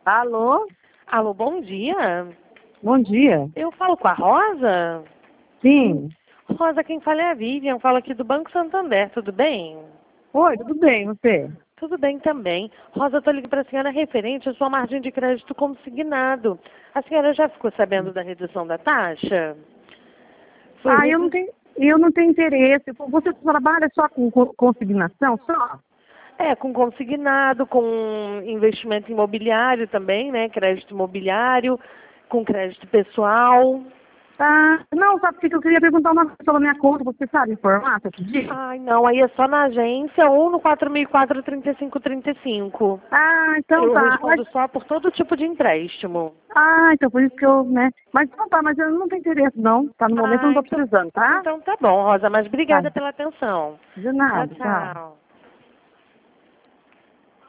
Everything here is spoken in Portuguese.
Alô? Alô, bom dia. Bom dia. Eu falo com a Rosa? Sim. Rosa, quem fala é a Vivian, falo aqui do Banco Santander, tudo bem? Oi, tudo bem, você? Tudo bem também. Rosa, eu estou ligando para a senhora referente à sua margem de crédito consignado. A senhora já ficou sabendo da redução da taxa? Eu não tenho interesse. Você trabalha só com consignação, só? Com consignado, com investimento imobiliário também, né? Crédito imobiliário, com crédito pessoal. Não, sabe por que eu queria perguntar uma coisa sobre a minha conta? Você sabe informar, você pedir? Ai, não, aí é só na agência ou no 4004-3535. Então Eu tá. respondo só por todo tipo de empréstimo. Então por isso que eu, né? Mas então tá, mas eu não tenho interesse não. Tá, no momento eu não tô precisando, tá? Então tá bom, Rosa, mas Tá. obrigada pela atenção. De nada, Tchau, tchau. tchau.